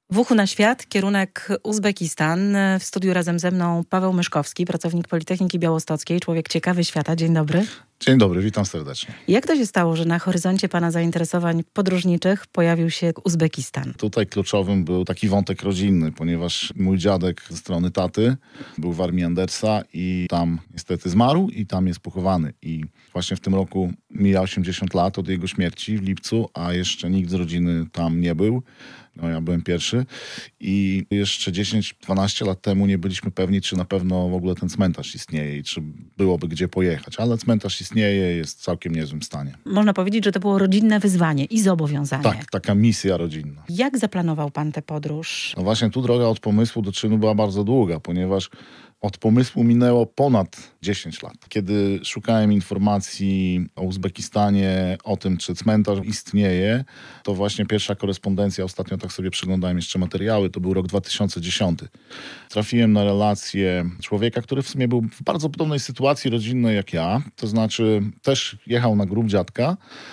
W uchu na świat, kierunek Uzbekistan. W studiu razem ze mną Paweł Myszkowski, pracownik Politechniki Białostockiej, człowiek ciekawy świata. Dzień dobry. Dzień dobry, witam serdecznie. Jak to się stało, że na horyzoncie pana zainteresowań podróżniczych pojawił się Uzbekistan? Tutaj kluczowym był taki wątek rodzinny, ponieważ mój dziadek ze strony taty był w armii Andersa i tam niestety zmarł i tam jest pochowany. I właśnie w tym roku mija 80 lat od jego śmierci w lipcu, a jeszcze nikt z rodziny tam nie był. No, ja byłem pierwszy i jeszcze 10-12 lat temu nie byliśmy pewni, czy na pewno w ogóle ten cmentarz istnieje i czy byłoby gdzie pojechać. Ale cmentarz istnieje, jest w całkiem niezłym stanie. Można powiedzieć, że to było rodzinne wyzwanie i zobowiązanie. Tak, taka misja rodzinna. Jak zaplanował pan tę podróż? No właśnie tu droga od pomysłu do czynu była bardzo długa, ponieważ od pomysłu minęło ponad 10 lat. Kiedy szukałem informacji o Uzbekistanie, o tym, czy cmentarz istnieje, to właśnie pierwsza korespondencja, ostatnio tak sobie przeglądałem jeszcze materiały, to był rok 2010. Trafiłem na relację człowieka, który w sumie był w bardzo podobnej sytuacji rodzinnej jak ja, to znaczy też jechał na grób dziadka,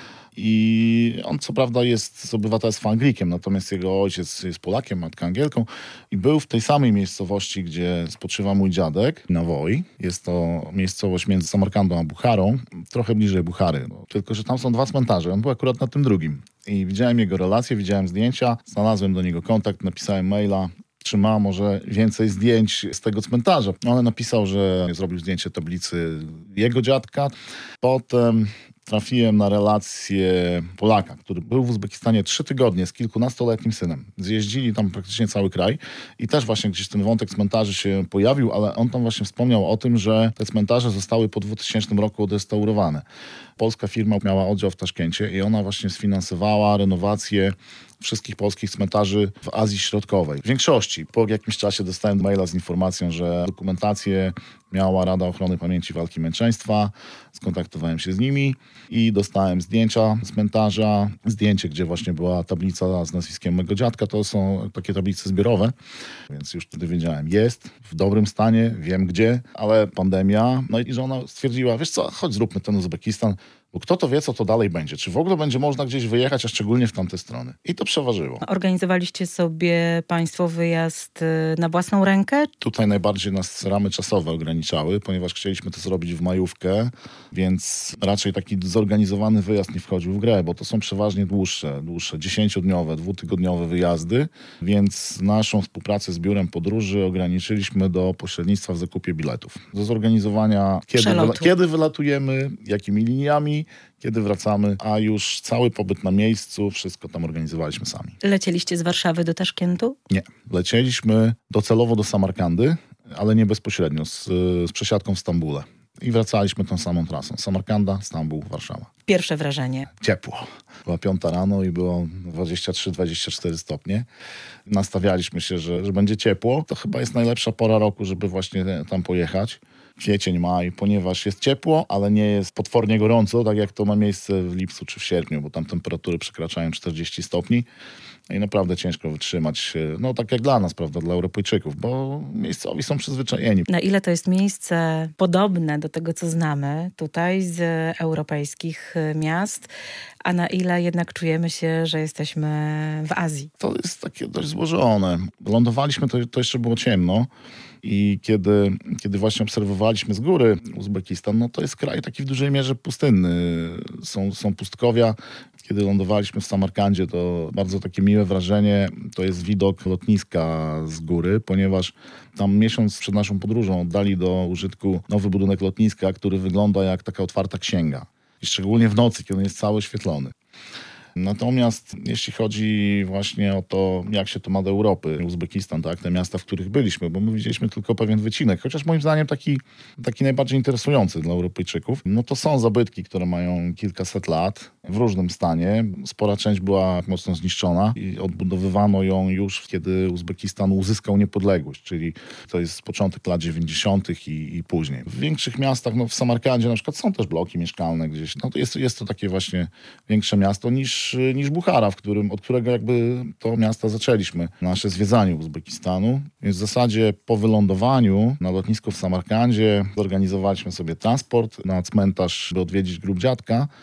i on co prawda jest z obywatelstwa Anglikiem, natomiast jego ojciec jest Polakiem, matka Angielką i był w tej samej miejscowości, gdzie spoczywa mój dziadek, Nawoi. Jest to miejscowość między Samarkandą a Bucharą, trochę bliżej Buchary. Tylko że tam są dwa cmentarze, on był akurat na tym drugim. I widziałem jego relacje, widziałem zdjęcia, znalazłem do niego kontakt, napisałem maila, czy ma może więcej zdjęć z tego cmentarza. On napisał, że zrobił zdjęcie tablicy jego dziadka. Potem trafiłem na relację Polaka, który był w Uzbekistanie 3 tygodnie z kilkunastoletnim synem. Zjeździli tam praktycznie cały kraj i też właśnie gdzieś ten wątek cmentarzy się pojawił, ale on tam właśnie wspomniał o tym, że te cmentarze zostały po 2000 roku odrestaurowane. Polska firma miała oddział w Taszkencie i ona właśnie sfinansowała renowację wszystkich polskich cmentarzy w Azji Środkowej. W większości. Po jakimś czasie dostałem maila z informacją, że dokumentację miała Rada Ochrony Pamięci i Walki Męczeństwa. Skontaktowałem się z nimi i dostałem zdjęcia cmentarza. Zdjęcie, gdzie właśnie była tablica z nazwiskiem mego dziadka. To są takie tablice zbiorowe, więc już wtedy wiedziałem, jest w dobrym stanie, wiem gdzie, ale pandemia. No i żona stwierdziła, wiesz co, chodź zróbmy ten Uzbekistan, bo kto to wie, co to dalej będzie. Czy w ogóle będzie można gdzieś wyjechać, a szczególnie w tamte strony. I to przeważyło. Organizowaliście sobie państwo wyjazd na własną rękę? Tutaj najbardziej nas ramy czasowe ograniczały, ponieważ chcieliśmy to zrobić w majówkę, więc raczej taki zorganizowany wyjazd nie wchodził w grę, bo to są przeważnie dłuższe 10-dniowe, 2-tygodniowe wyjazdy, więc naszą współpracę z biurem podróży ograniczyliśmy do pośrednictwa w zakupie biletów. Do zorganizowania, kiedy wylatujemy, jakimi liniami, kiedy wracamy, a już cały pobyt na miejscu, wszystko tam organizowaliśmy sami. Lecieliście z Warszawy do Taszkentu? Nie. Lecieliśmy docelowo do Samarkandy, ale nie bezpośrednio, z przesiadką w Stambule. I wracaliśmy tą samą trasą. Samarkanda, Stambuł, Warszawa. Pierwsze wrażenie? Ciepło. Była 5 rano i było 23-24 stopnie. Nastawialiśmy się, że będzie ciepło. To chyba jest najlepsza pora roku, żeby właśnie tam pojechać. Kwiecień, maj, ponieważ jest ciepło, ale nie jest potwornie gorąco, tak jak to ma miejsce w lipcu czy w sierpniu, bo tam temperatury przekraczają 40 stopni i naprawdę ciężko wytrzymać, no tak jak dla nas, prawda, dla Europejczyków, bo miejscowi są przyzwyczajeni. Na ile to jest miejsce podobne do tego, co znamy tutaj z europejskich miast, a na ile jednak czujemy się, że jesteśmy w Azji? To jest takie dość złożone. Lądowaliśmy, to jeszcze było ciemno. I kiedy właśnie obserwowaliśmy z góry Uzbekistan, no to jest kraj taki w dużej mierze pustynny. Są pustkowia. Kiedy lądowaliśmy w Samarkandzie, to bardzo takie miłe wrażenie. To jest widok lotniska z góry, ponieważ tam miesiąc przed naszą podróżą oddali do użytku nowy budynek lotniska, który wygląda jak taka otwarta księga. I szczególnie w nocy, kiedy on jest cały oświetlony. Natomiast jeśli chodzi właśnie o to, jak się to ma do Europy, Uzbekistan, tak, te miasta, w których byliśmy, bo my widzieliśmy tylko pewien wycinek, chociaż moim zdaniem taki najbardziej interesujący dla Europejczyków, no to są zabytki, które mają kilkaset lat w różnym stanie. Spora część była mocno zniszczona i odbudowywano ją już, kiedy Uzbekistan uzyskał niepodległość, czyli to jest początek lat 90. i później. W większych miastach, no w Samarkandzie na przykład są też bloki mieszkalne gdzieś, no to jest to takie właśnie większe miasto niż Buchara, od którego jakby to miasta zaczęliśmy nasze zwiedzanie Uzbekistanu. Więc w zasadzie po wylądowaniu na lotnisku w Samarkandzie zorganizowaliśmy sobie transport na cmentarz, by odwiedzić grób dziadka.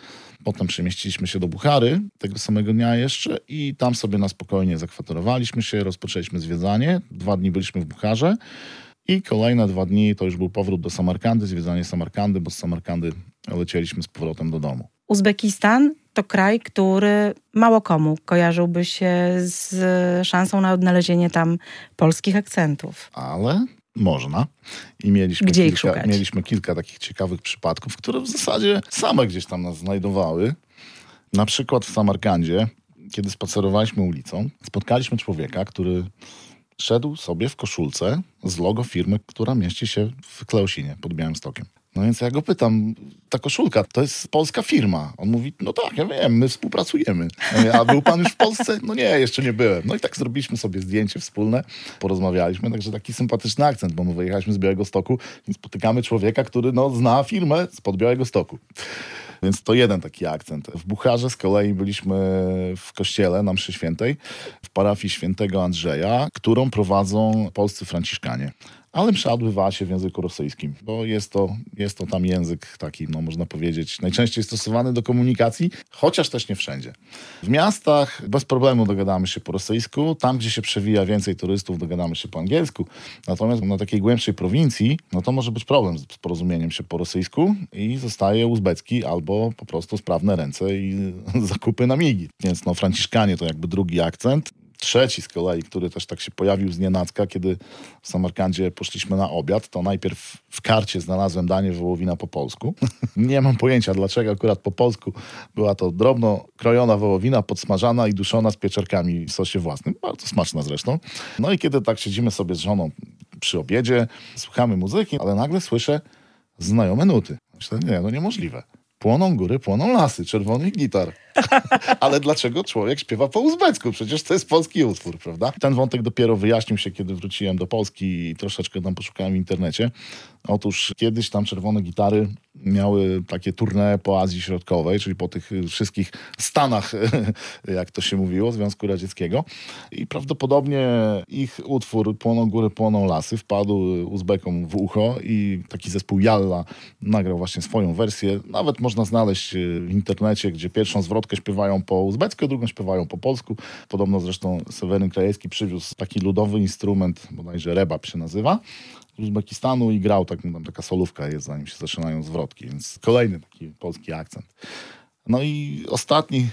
Potem przemieściliśmy się do Buchary tego samego dnia jeszcze i tam sobie na spokojnie zakwaterowaliśmy się, rozpoczęliśmy zwiedzanie. 2 dni byliśmy w Bucharze i kolejne 2 dni to już był powrót do Samarkandy, zwiedzanie Samarkandy, bo z Samarkandy lecieliśmy z powrotem do domu. Uzbekistan to kraj, który mało komu kojarzyłby się z szansą na odnalezienie tam polskich akcentów. Ale można. I mieliśmy kilka takich ciekawych przypadków, które w zasadzie same gdzieś tam nas znajdowały. Na przykład w Samarkandzie, kiedy spacerowaliśmy ulicą, spotkaliśmy człowieka, który szedł sobie w koszulce z logo firmy, która mieści się w Kleosinie pod Białymstokiem. No więc ja go pytam, ta koszulka to jest polska firma. On mówi, no tak, ja wiem, my współpracujemy. Ja mówię, a był pan już w Polsce? No nie, jeszcze nie byłem. No i tak zrobiliśmy sobie zdjęcie wspólne, porozmawialiśmy, także taki sympatyczny akcent, bo my wyjechaliśmy z Białegostoku i spotykamy człowieka, który zna firmę spod Białegostoku. Więc to jeden taki akcent. W Bucharze z kolei byliśmy w kościele na mszy świętej, w parafii świętego Andrzeja, którą prowadzą polscy franciszkanie. Ale msza odbywała się w języku rosyjskim, bo jest to tam język taki, można powiedzieć, najczęściej stosowany do komunikacji, chociaż też nie wszędzie. W miastach bez problemu dogadamy się po rosyjsku, tam gdzie się przewija więcej turystów dogadamy się po angielsku, natomiast na takiej głębszej prowincji, to może być problem z porozumieniem się po rosyjsku i zostaje uzbecki albo po prostu sprawne ręce i zakupy na migi. Więc franciszkanie to jakby drugi akcent. Trzeci z kolei, który też tak się pojawił znienacka, kiedy w Samarkandzie poszliśmy na obiad, to najpierw w karcie znalazłem danie wołowina po polsku. Nie mam pojęcia, dlaczego akurat po polsku. Była to drobno krojona wołowina, podsmażana i duszona z pieczarkami w sosie własnym. Bardzo smaczna zresztą. No i kiedy tak siedzimy sobie z żoną przy obiedzie, słuchamy muzyki, ale nagle słyszę znajome nuty. Myślę, nie, niemożliwe. Płoną góry, płoną lasy, czerwonych gitar. Ale dlaczego człowiek śpiewa po uzbecku? Przecież to jest polski utwór, prawda? Ten wątek dopiero wyjaśnił się, kiedy wróciłem do Polski i troszeczkę tam poszukałem w internecie. Otóż kiedyś tam czerwone gitary miały takie tournée po Azji Środkowej, czyli po tych wszystkich stanach, jak to się mówiło, Związku Radzieckiego. I prawdopodobnie ich utwór Płoną góry, płoną lasy wpadł Uzbekom w ucho i taki zespół Jalla nagrał właśnie swoją wersję. Nawet można znaleźć w internecie, gdzie pierwszą zwrotkę śpiewają po uzbecku, drugą śpiewają po polsku. Podobno zresztą Seweryn Krajewski przywiózł taki ludowy instrument, bodajże rebab się nazywa, z Uzbekistanu i grał, tam taka solówka jest, zanim się zaczynają zwrotki, więc kolejny taki polski akcent. No i ostatni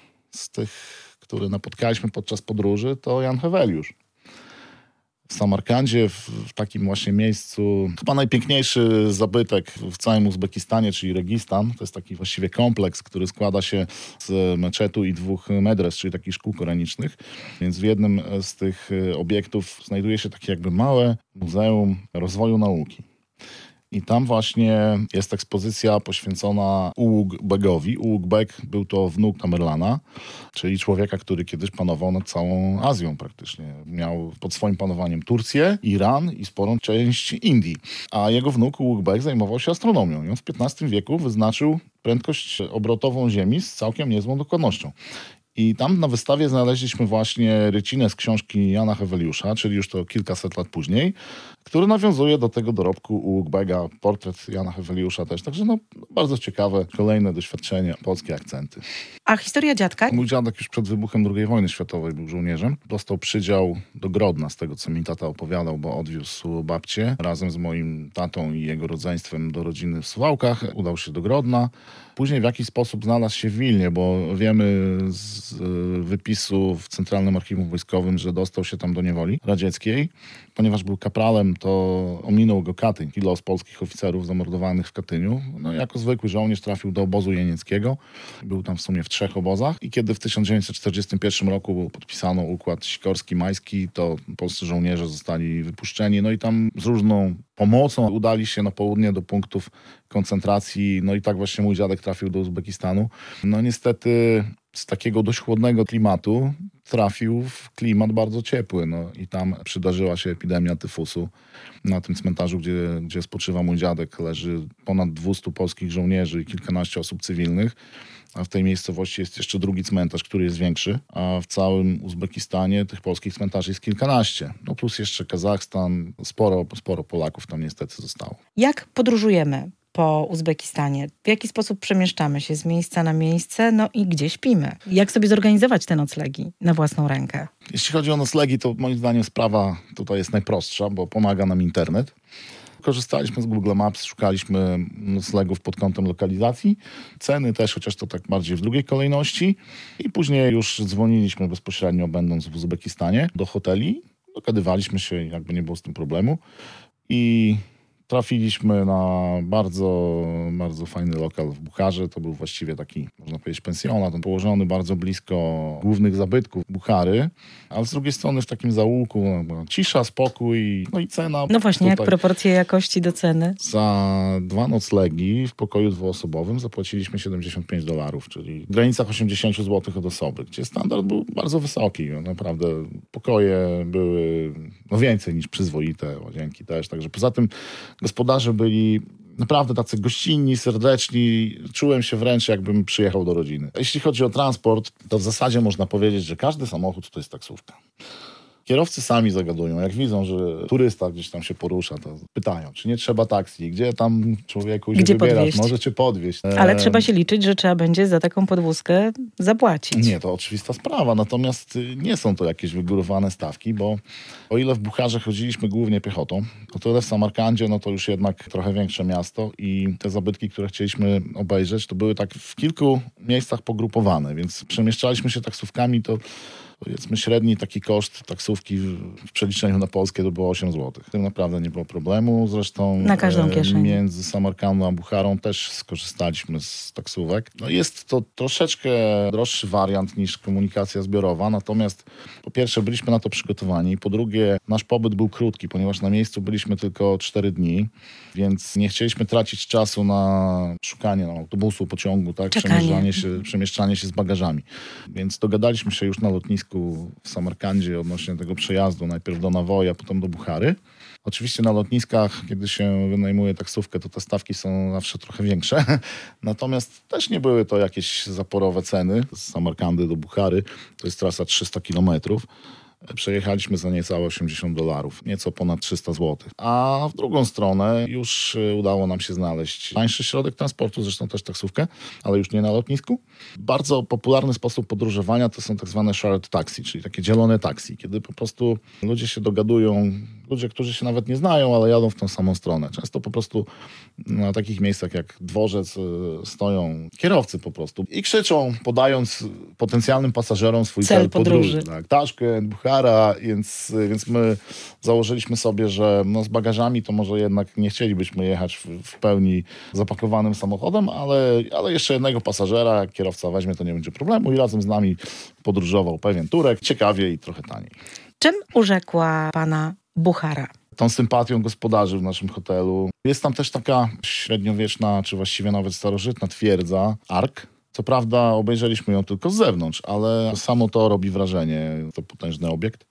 z tych, który napotkaliśmy podczas podróży, to Jan Heweliusz. W Samarkandzie, w takim właśnie miejscu, chyba najpiękniejszy zabytek w całym Uzbekistanie, czyli Registan. To jest taki właściwie kompleks, który składa się z meczetu i 2 medres, czyli takich szkół koranicznych. Więc w jednym z tych obiektów znajduje się takie jakby małe Muzeum Rozwoju Nauki. I tam właśnie jest ekspozycja poświęcona Ulugh Begowi. Ulugh Beg był to wnuk Tamerlana, czyli człowieka, który kiedyś panował nad całą Azją praktycznie. Miał pod swoim panowaniem Turcję, Iran i sporą część Indii. A jego wnuk Ulugh Beg zajmował się astronomią. I on w XV wieku wyznaczył prędkość obrotową Ziemi z całkiem niezłą dokładnością. I tam na wystawie znaleźliśmy właśnie rycinę z książki Jana Heweliusza, czyli już to kilkaset lat później, który nawiązuje do tego dorobku Ulugh Bega, portret Jana Heweliusza też. Także bardzo ciekawe, kolejne doświadczenie, polskie akcenty. A historia dziadka? Mój dziadek już przed wybuchem II wojny światowej był żołnierzem. Dostał przydział do Grodna, z tego co mi tata opowiadał, bo odwiózł babcię razem z moim tatą i jego rodzeństwem do rodziny w Suwałkach. Udał się do Grodna. Później w jakiś sposób znalazł się w Wilnie, bo wiemy z wypisu w Centralnym Archiwum Wojskowym, że dostał się tam do niewoli radzieckiej. Ponieważ był kapralem, to ominął go Katyń. Los polskich oficerów zamordowanych w Katyniu. Jako zwykły żołnierz trafił do obozu jenieckiego. Był tam w sumie w 3 obozach. I kiedy w 1941 roku podpisano układ Sikorski-Majski, to polscy żołnierze zostali wypuszczeni. I tam z różną pomocą udali się na południe do punktów koncentracji. I tak właśnie mój dziadek trafił do Uzbekistanu. Niestety z takiego dość chłodnego klimatu trafił w klimat bardzo ciepły. I tam przydarzyła się epidemia tyfusu. Na tym cmentarzu, gdzie spoczywa mój dziadek, leży ponad 200 polskich żołnierzy i kilkanaście osób cywilnych. A w tej miejscowości jest jeszcze drugi cmentarz, który jest większy. A w całym Uzbekistanie tych polskich cmentarzy jest kilkanaście. Plus jeszcze Kazachstan. Sporo Polaków tam niestety zostało. Jak podróżujemy po Uzbekistanie? W jaki sposób przemieszczamy się z miejsca na miejsce, no i gdzie śpimy? Jak sobie zorganizować te noclegi na własną rękę? Jeśli chodzi o noclegi, to moim zdaniem sprawa tutaj jest najprostsza, bo pomaga nam internet. Korzystaliśmy z Google Maps, szukaliśmy noclegów pod kątem lokalizacji. Ceny też, chociaż to tak bardziej w drugiej kolejności. I później już dzwoniliśmy bezpośrednio, będąc w Uzbekistanie, do hoteli. Dogadywaliśmy się, jakby nie było z tym problemu. I trafiliśmy na bardzo, bardzo fajny lokal w Bucharze. To był właściwie taki, można powiedzieć, pensjonat, położony bardzo blisko głównych zabytków Buchary, ale z drugiej strony w takim zaułku cisza, spokój, no i cena. No właśnie, jak proporcje jakości do ceny? Za 2 noclegi w pokoju dwuosobowym zapłaciliśmy $75, czyli w granicach 80 zł od osoby, gdzie standard był bardzo wysoki. Naprawdę pokoje były więcej niż przyzwoite, łazienki też, także poza tym gospodarze byli naprawdę tacy gościnni, serdeczni. Czułem się wręcz, jakbym przyjechał do rodziny. Jeśli chodzi o transport, to w zasadzie można powiedzieć, że każdy samochód to jest taksówka. Kierowcy sami zagadują. Jak widzą, że turysta gdzieś tam się porusza, to pytają, czy nie trzeba taksi, gdzie tam człowieku się wybierasz, może cię podwieźć. Ale trzeba się liczyć, że trzeba będzie za taką podwózkę zapłacić. Nie, to oczywista sprawa, natomiast nie są to jakieś wygórowane stawki, bo o ile w Bucharze chodziliśmy głównie piechotą, o tyle w Samarkandzie, no to już jednak trochę większe miasto i te zabytki, które chcieliśmy obejrzeć, to były tak w kilku miejscach pogrupowane, więc przemieszczaliśmy się taksówkami, to powiedzmy średni taki koszt taksówki w przeliczeniu na polskie to było 8 zł. Z tym naprawdę nie było problemu. Zresztą na każdą kieszeń. Między Samarkandą a Bucharą też skorzystaliśmy z taksówek. No jest to troszeczkę droższy wariant niż komunikacja zbiorowa, natomiast po pierwsze byliśmy na to przygotowani, po drugie nasz pobyt był krótki, ponieważ na miejscu byliśmy tylko 4 dni, więc nie chcieliśmy tracić czasu na szukanie autobusu, pociągu, tak? Przemieszczanie się z bagażami. Więc dogadaliśmy się już na lotnisku w Samarkandzie odnośnie tego przejazdu, najpierw do Navoja, potem do Buchary. Oczywiście na lotniskach, kiedy się wynajmuje taksówkę, to te stawki są zawsze trochę większe. Natomiast też nie były to jakieś zaporowe ceny. Z Samarkandy do Buchary to jest trasa 300 kilometrów. Przejechaliśmy za niecałe $80, nieco ponad 300 zł. A w drugą stronę już udało nam się znaleźć tańszy środek transportu, zresztą też taksówkę, ale już nie na lotnisku. Bardzo popularny sposób podróżowania to są tak zwane shared taxi, czyli takie dzielone taksi, kiedy po prostu ludzie się dogadują, ludzie, którzy się nawet nie znają, ale jadą w tą samą stronę. Często po prostu na takich miejscach jak dworzec stoją kierowcy po prostu i krzyczą, podając potencjalnym pasażerom swój cel podróży. Tak, Taszkent, Buchara, więc my założyliśmy sobie, że z bagażami to może jednak nie chcielibyśmy jechać w pełni zapakowanym samochodem, ale jeszcze jednego pasażera, jak kierowca weźmie, to nie będzie problemu i razem z nami podróżował pewien Turek, ciekawie i trochę taniej. Czym urzekła pana Buchara? Tą sympatią gospodarzy w naszym hotelu. Jest tam też taka średniowieczna, czy właściwie nawet starożytna twierdza, Ark. Co prawda obejrzeliśmy ją tylko z zewnątrz, ale samo to robi wrażenie. To potężny obiekt.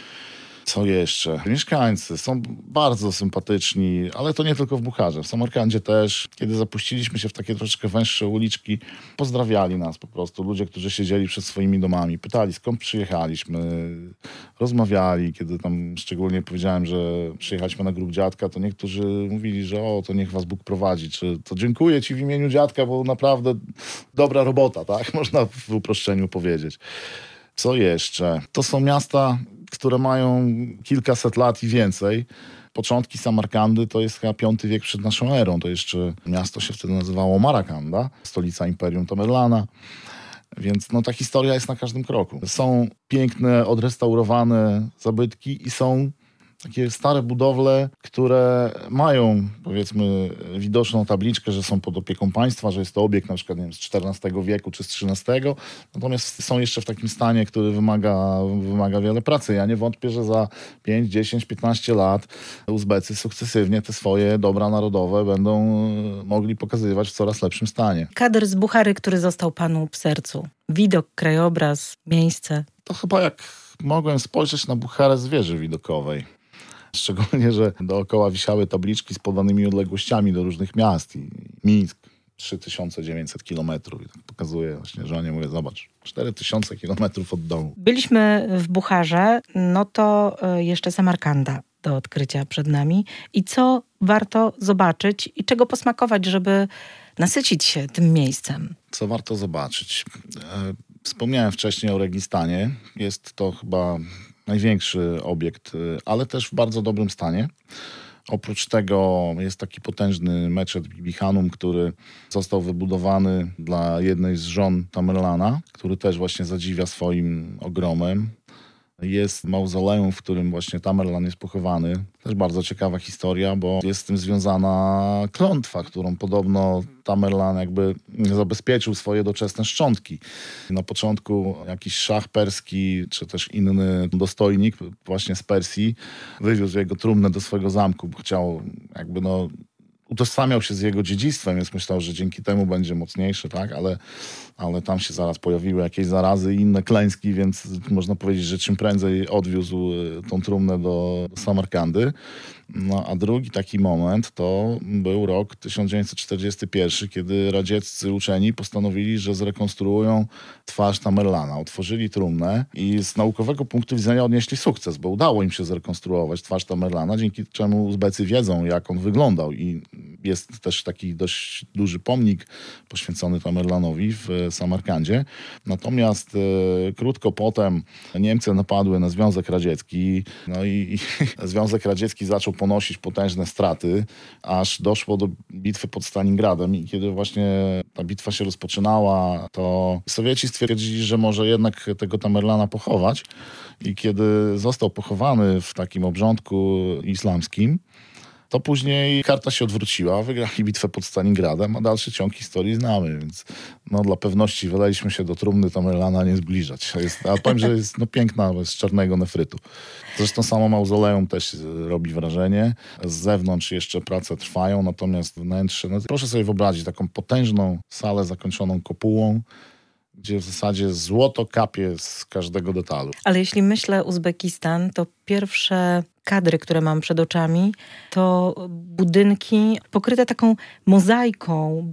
Co jeszcze? Mieszkańcy są bardzo sympatyczni, ale to nie tylko w Bucharze. W Samarkandzie też. Kiedy zapuściliśmy się w takie troszeczkę węższe uliczki, pozdrawiali nas po prostu. Ludzie, którzy siedzieli przed swoimi domami, pytali, skąd przyjechaliśmy, rozmawiali. Kiedy tam szczególnie powiedziałem, że przyjechaliśmy na grób dziadka, to niektórzy mówili, że to niech was Bóg prowadzi, czy to dziękuję ci w imieniu dziadka, bo naprawdę dobra robota, tak? Można w uproszczeniu powiedzieć. Co jeszcze? To są miasta, które mają kilkaset lat i więcej. Początki Samarkandy to jest chyba V wiek przed naszą erą. To jeszcze miasto się wtedy nazywało Marakanda, stolica Imperium Tamerlana. Więc ta historia jest na każdym kroku. Są piękne, odrestaurowane zabytki i są takie stare budowle, które mają, powiedzmy, widoczną tabliczkę, że są pod opieką państwa, że jest to obiekt na przykład z XIV wieku czy z XIII. Natomiast są jeszcze w takim stanie, który wymaga wiele pracy. Ja nie wątpię, że za 5, 10, 15 lat Uzbecy sukcesywnie te swoje dobra narodowe będą mogli pokazywać w coraz lepszym stanie. Kadr z Buchary, który został panu w sercu. Widok, krajobraz, miejsce. To chyba jak mogłem spojrzeć na Bucharę z wieży widokowej. Szczególnie, że dookoła wisiały tabliczki z podanymi odległościami do różnych miast. I Mińsk 3900 kilometrów. I tak pokazuje właśnie żonie, mówię, zobacz, 4000 kilometrów od domu. Byliśmy w Bucharze, no to jeszcze Samarkanda. do odkrycia przed nami i co warto zobaczyć i czego posmakować, żeby nasycić się tym miejscem. Co warto zobaczyć? Wspomniałem wcześniej o Registanie. Jest to chyba największy obiekt, ale też w bardzo dobrym stanie. Oprócz tego jest taki potężny meczet Bibi Hanum, który został wybudowany dla jednej z żon Tamerlana, który też właśnie zadziwia swoim ogromem. Jest mauzoleum, w którym właśnie Tamerlan jest pochowany. Też bardzo ciekawa historia, bo jest z tym związana klątwa, którą podobno Tamerlan jakby zabezpieczył swoje doczesne szczątki. Na początku jakiś szach perski, czy też inny dostojnik właśnie z Persji wywiózł jego trumnę do swojego zamku, bo chciał jakby utożsamiał się z jego dziedzictwem, więc myślał, że dzięki temu będzie mocniejszy, tak? Ale tam się zaraz pojawiły jakieś zarazy i inne klęski, więc można powiedzieć, że czym prędzej odwiózł tą trumnę do Samarkandy. No a drugi taki moment to był rok 1941, kiedy radzieccy uczeni postanowili, że zrekonstruują twarz Tamerlana. Otworzyli trumnę i z naukowego punktu widzenia odnieśli sukces, bo udało im się zrekonstruować twarz Tamerlana, dzięki czemu Uzbecy wiedzą, jak on wyglądał i jest też taki dość duży pomnik poświęcony Tamerlanowi w Samarkandzie. Natomiast krótko potem Niemcy napadły na Związek Radziecki, no i Związek Radziecki zaczął ponosić potężne straty, aż doszło do bitwy pod Stalingradem i kiedy właśnie ta bitwa się rozpoczynała, to Sowieci stwierdzili, że może jednak tego Tamerlana pochować i kiedy został pochowany w takim obrządku islamskim, to później karta się odwróciła, wygrali bitwę pod Stalingradem, a dalszy ciąg historii znamy, więc dla pewności wylaliśmy się do trumny Tamerlana nie zbliżać. Ale powiem, że jest piękna, z czarnego nefrytu. Zresztą samo mauzoleum też robi wrażenie. Z zewnątrz jeszcze prace trwają, natomiast wnętrze, proszę sobie wyobrazić taką potężną salę zakończoną kopułą, gdzie w zasadzie złoto kapie z każdego detalu. Ale jeśli myślę Uzbekistan, to pierwsze kadry, które mam przed oczami, to budynki pokryte taką mozaiką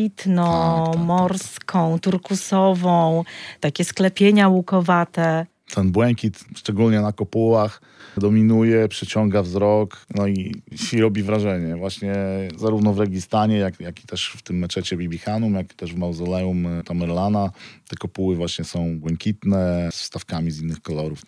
błękitno-morską, turkusową, takie sklepienia łukowate. Ten błękit, szczególnie na kopułach, dominuje, przyciąga wzrok, i robi wrażenie. Właśnie zarówno w Registanie, jak i też w tym meczecie Bibi Hanum, jak i też w mauzoleum Tamerlana. Te kopuły właśnie są błękitne, z wstawkami z innych kolorów,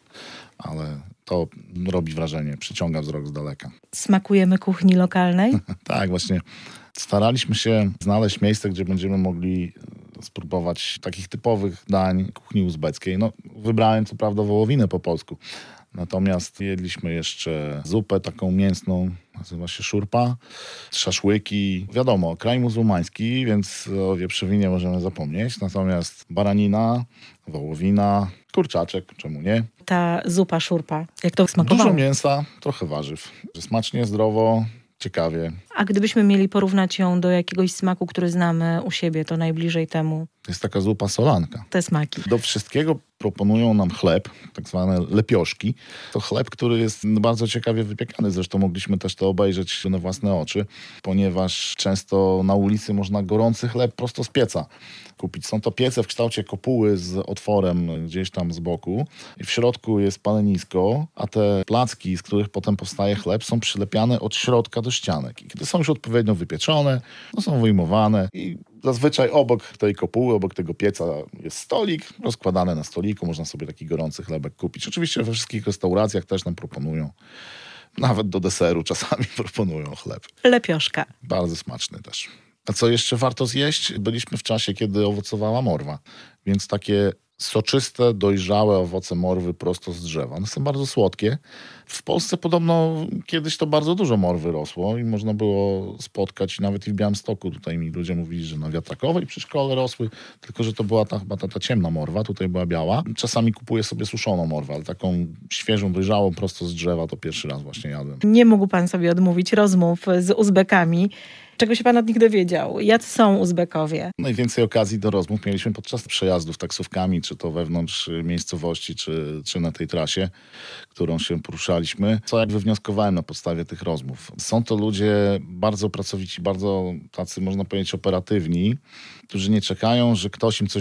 ale to robi wrażenie, przyciąga wzrok z daleka. Smakujemy kuchni lokalnej? Tak, właśnie staraliśmy się znaleźć miejsce, gdzie będziemy mogli spróbować takich typowych dań kuchni uzbeckiej. Wybrałem co prawda wołowinę po polsku, natomiast jedliśmy jeszcze zupę taką mięsną, nazywa się szurpa, szaszłyki. Wiadomo, kraj muzułmański, więc o wieprzowinie możemy zapomnieć, natomiast baranina, wołowina, kurczaczek, czemu nie? Ta zupa szurpa, jak to smakowało? Dużo mięsa, trochę warzyw. Smacznie, zdrowo, ciekawie. A gdybyśmy mieli porównać ją do jakiegoś smaku, który znamy u siebie, to najbliżej temu? To jest taka zupa solanka. Te smaki. Do wszystkiego proponują nam chleb, tak zwane lepioszki. To chleb, który jest bardzo ciekawie wypiekany. Zresztą mogliśmy też to obejrzeć na własne oczy, ponieważ często na ulicy można gorący chleb prosto z pieca kupić. Są to piece w kształcie kopuły z otworem gdzieś tam z boku. I w środku jest palenisko, a te placki, z których potem powstaje chleb, są przylepiane od środka do ścianek. I kiedy są już odpowiednio wypieczone, są wyjmowane i zazwyczaj obok tej kopuły, obok tego pieca jest stolik, rozkładane na stoliku, można sobie taki gorący chlebek kupić. Oczywiście we wszystkich restauracjach też nam proponują. Nawet do deseru czasami proponują chleb. Lepioszka. Bardzo smaczny też. A co jeszcze warto zjeść? Byliśmy w czasie, kiedy owocowała morwa, więc takie soczyste, dojrzałe owoce morwy prosto z drzewa. One są bardzo słodkie. W Polsce podobno kiedyś to bardzo dużo morwy rosło i można było spotkać nawet i w Białymstoku. Tutaj mi ludzie mówili, że na Wiatrakowej przy szkole rosły, tylko że to była chyba ta ciemna morwa, tutaj była biała. Czasami kupuję sobie suszoną morwę, ale taką świeżą, dojrzałą prosto z drzewa to pierwszy raz właśnie jadłem. Nie mógł pan sobie odmówić rozmów z Uzbekami. Czego się pan od nich dowiedział? Jacy są Uzbekowie? Najwięcej okazji do rozmów mieliśmy podczas przejazdów taksówkami, czy to wewnątrz miejscowości, czy na tej trasie, którą się poruszaliśmy. Co jak wywnioskowałem na podstawie tych rozmów? Są to ludzie bardzo pracowici, bardzo tacy, można powiedzieć, operatywni, którzy nie czekają, że ktoś im coś da.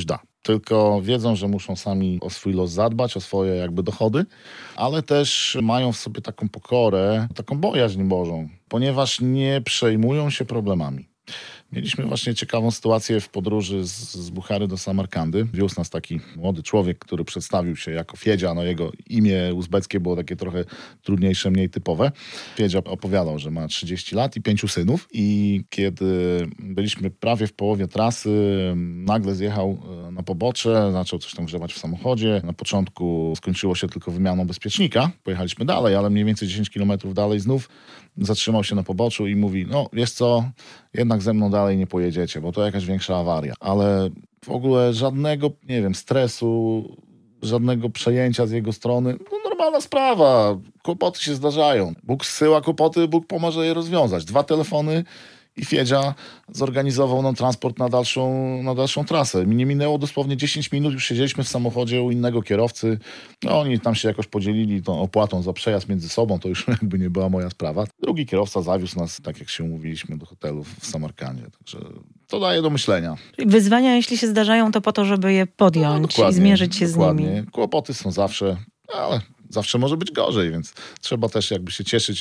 tylko wiedzą, że muszą sami o swój los zadbać, o swoje jakby dochody, ale też mają w sobie taką pokorę, taką bojaźń Bożą, ponieważ nie przejmują się problemami. Mieliśmy właśnie ciekawą sytuację w podróży z Buchary do Samarkandy. Wiózł nas taki młody człowiek, który przedstawił się jako Fiedzia. No jego imię uzbeckie było takie trochę trudniejsze, mniej typowe. Fiedzia opowiadał, że ma 30 lat i 5 synów. I kiedy byliśmy prawie w połowie trasy, nagle zjechał na pobocze, zaczął coś tam grzebać w samochodzie. Na początku skończyło się tylko wymianą bezpiecznika. Pojechaliśmy dalej, ale mniej więcej 10 kilometrów dalej znów zatrzymał się na poboczu i mówi, no wiesz co, jednak ze mną dalej nie pojedziecie, bo to jakaś większa awaria. Ale w ogóle żadnego, nie wiem, stresu, żadnego przejęcia z jego strony. No normalna sprawa, kłopoty się zdarzają. Bóg zsyła kłopoty, Bóg pomoże je rozwiązać. 2 telefony i Fiedzia zorganizował nam transport na dalszą trasę. Nie minęło dosłownie 10 minut, już siedzieliśmy w samochodzie u innego kierowcy. No, oni tam się jakoś podzielili tą opłatą za przejazd między sobą, to już jakby nie była moja sprawa. Drugi kierowca zawiózł nas, tak jak się umówiliśmy, do hotelu w Samarkandzie. Także to daje do myślenia. Wyzwania, jeśli się zdarzają, to po to, żeby je podjąć i zmierzyć się z nimi. Kłopoty są zawsze, ale zawsze może być gorzej, więc trzeba też jakby się cieszyć,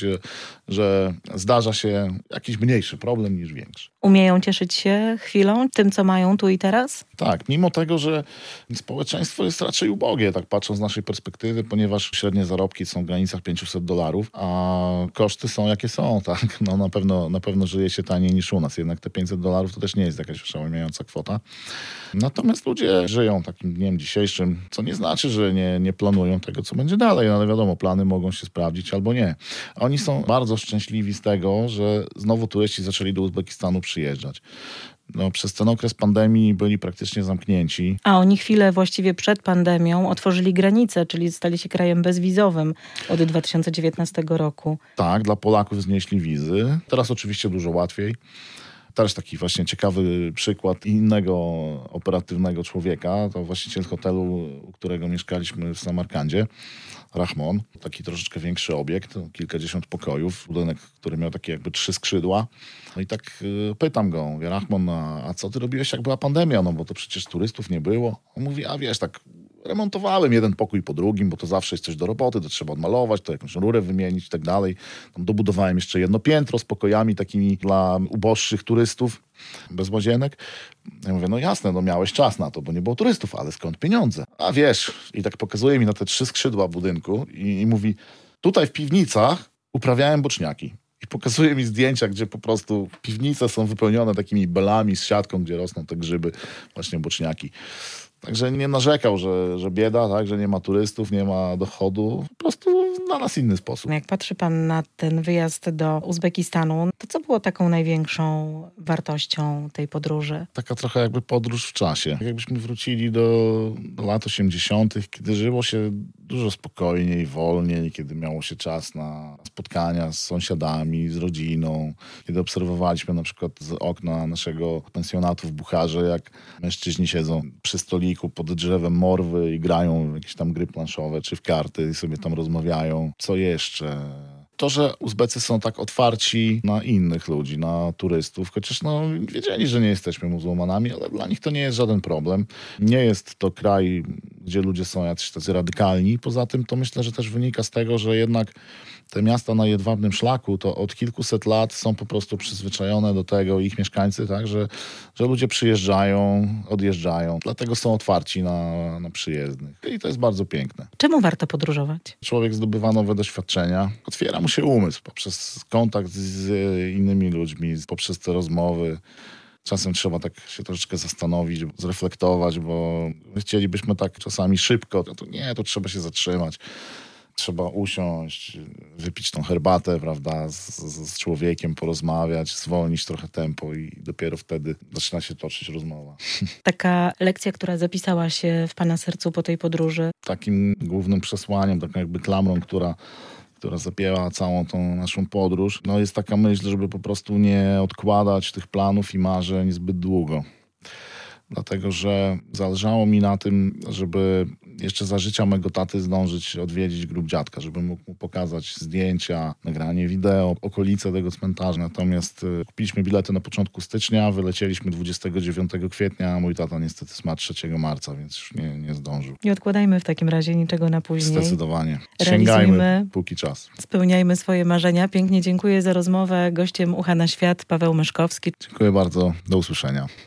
że zdarza się jakiś mniejszy problem niż większy. Umieją cieszyć się chwilą, tym, co mają tu i teraz? Tak, mimo tego, że społeczeństwo jest raczej ubogie, tak patrząc z naszej perspektywy, ponieważ średnie zarobki są w granicach $500, a koszty są jakie są, tak? No na pewno żyje się taniej niż u nas, jednak te $500 to też nie jest jakaś oszałamiająca kwota. Natomiast ludzie żyją takim dniem dzisiejszym, co nie znaczy, że nie planują tego, co będzie dalej, ale wiadomo, plany mogą się sprawdzić albo nie. Oni są bardzo szczęśliwi z tego, że znowu turyści zaczęli do Uzbekistanu przyjeżdżać. No, przez ten okres pandemii byli praktycznie zamknięci. A oni chwilę właściwie przed pandemią otworzyli granice, czyli stali się krajem bezwizowym od 2019 roku. Tak, dla Polaków znieśli wizy. Teraz oczywiście dużo łatwiej. Też taki właśnie ciekawy przykład innego operatywnego człowieka. To właściciel hotelu, u którego mieszkaliśmy w Samarkandzie, Rahmon. Taki troszeczkę większy obiekt, kilkadziesiąt pokojów. Budynek, który miał takie jakby 3 skrzydła. No i tak pytam go, mówię, Rahmon, a co ty robiłeś, jak była pandemia? No bo to przecież turystów nie było. On mówi, a wiesz, tak remontowałem jeden pokój po drugim, bo to zawsze jest coś do roboty, to trzeba odmalować, to jakąś rurę wymienić i tak dalej. Tam dobudowałem jeszcze jedno piętro z pokojami takimi dla uboższych turystów, bez łazienek. Ja mówię, no jasne, no miałeś czas na to, bo nie było turystów, ale skąd pieniądze? A wiesz, i tak pokazuje mi na te 3 skrzydła budynku i mówi, tutaj w piwnicach uprawiałem boczniaki. I pokazuje mi zdjęcia, gdzie po prostu piwnice są wypełnione takimi belami z siatką, gdzie rosną te grzyby, właśnie boczniaki. Także nie narzekał, że bieda, tak, że nie ma turystów, nie ma dochodu. Po prostu na nas inny sposób. Jak patrzy pan na ten wyjazd do Uzbekistanu, to co było taką największą wartością tej podróży? Taka trochę jakby podróż w czasie. Jakbyśmy wrócili do lat 80., kiedy żyło się dużo spokojniej, wolniej, kiedy miało się czas na spotkania z sąsiadami, z rodziną. Kiedy obserwowaliśmy na przykład z okna naszego pensjonatu w Bucharze, jak mężczyźni siedzą przy stoliku pod drzewem morwy i grają w jakieś tam gry planszowe czy w karty i sobie tam rozmawiają. Co jeszcze? To, że Uzbecy są tak otwarci na innych ludzi, na turystów, chociaż wiedzieli, że nie jesteśmy muzułmanami, ale dla nich to nie jest żaden problem. Nie jest to kraj, gdzie ludzie są jacyś tacy radykalni. Poza tym to myślę, że też wynika z tego, że jednak te miasta na jedwabnym szlaku to od kilkuset lat są po prostu przyzwyczajone do tego, ich mieszkańcy, tak, że ludzie przyjeżdżają, odjeżdżają. Dlatego są otwarci na przyjezdnych. I to jest bardzo piękne. Czemu warto podróżować? Człowiek zdobywa nowe doświadczenia. Otwiera mu się umysł poprzez kontakt z innymi ludźmi, poprzez te rozmowy. Czasem trzeba tak się troszeczkę zastanowić, zreflektować, bo chcielibyśmy tak czasami szybko. To trzeba się zatrzymać. Trzeba usiąść, wypić tą herbatę, prawda, z człowiekiem, porozmawiać, zwolnić trochę tempo i dopiero wtedy zaczyna się toczyć rozmowa. Taka lekcja, która zapisała się w pana sercu po tej podróży? Takim głównym przesłaniem, taką jakby klamrą, która zapięła całą tą naszą podróż, jest taka myśl, żeby po prostu nie odkładać tych planów i marzeń zbyt długo. Dlatego, że zależało mi na tym, żeby jeszcze za życia mego taty zdążyć odwiedzić grób dziadka, żeby mógł mu pokazać zdjęcia, nagranie wideo, okolice tego cmentarza. Natomiast kupiliśmy bilety na początku stycznia, wylecieliśmy 29 kwietnia, a mój tata niestety zmarł 3 marca, więc już nie zdążył. Nie odkładajmy w takim razie niczego na później. Zdecydowanie. Sięgajmy, póki czas. Spełniajmy swoje marzenia. Pięknie dziękuję za rozmowę. Gościem Ucha na Świat Paweł Myszkowski. Dziękuję bardzo. Do usłyszenia.